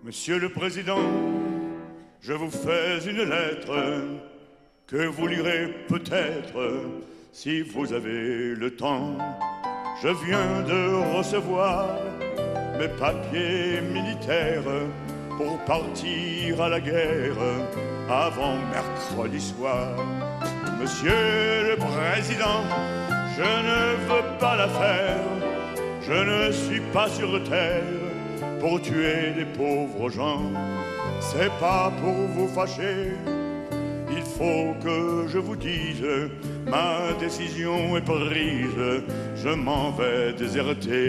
Monsieur le Président, je vous fais une lettre que vous lirez peut-être si vous avez le temps. Je viens de recevoir mes papiers militaires pour partir à la guerre avant mercredi soir. Monsieur le Président, je ne veux pas la faire, je ne suis pas sur terre pour tuer des pauvres gens. C'est pas pour vous fâcher, il faut que je vous dise, ma décision est prise, je m'en vais déserter.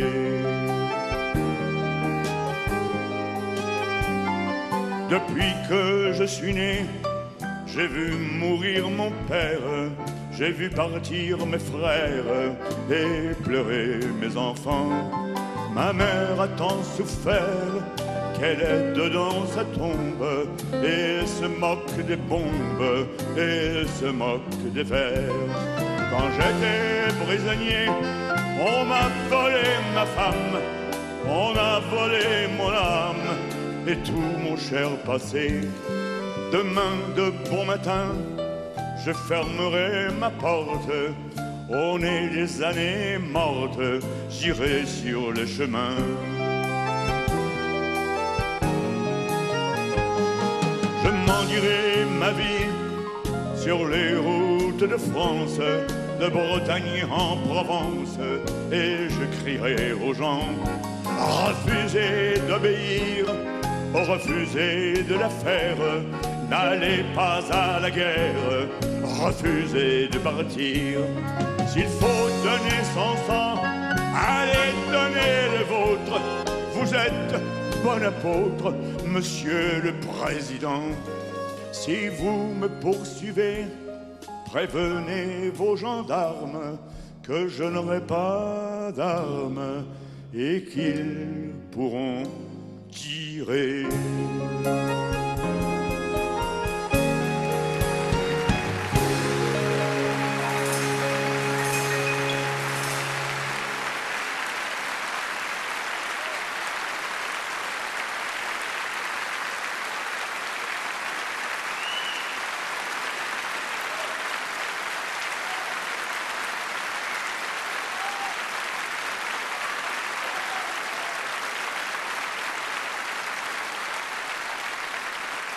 Depuis que je suis né, j'ai vu mourir mon père, j'ai vu partir mes frères et pleurer mes enfants. Ma mère a tant souffert qu'elle est dedans sa tombe et se moque des bombes et se moque des vers. Quand j'étais prisonnier, on m'a volé ma femme, on a volé mon âme et tout mon cher passé. Demain de bon matin, je fermerai ma porte. On est des années mortes, j'irai sur le chemin. Je mendierai ma vie sur les routes de France, de Bretagne en Provence, et je crierai aux gens: refusez d'obéir, refusez de la faire, n'allez pas à la guerre, refusez de partir. S'il faut donner son sang, allez donner le vôtre. Vous êtes bon apôtre, Monsieur le Président. Si vous me poursuivez, prévenez vos gendarmes que je n'aurai pas d'armes et qu'ils pourront tirer.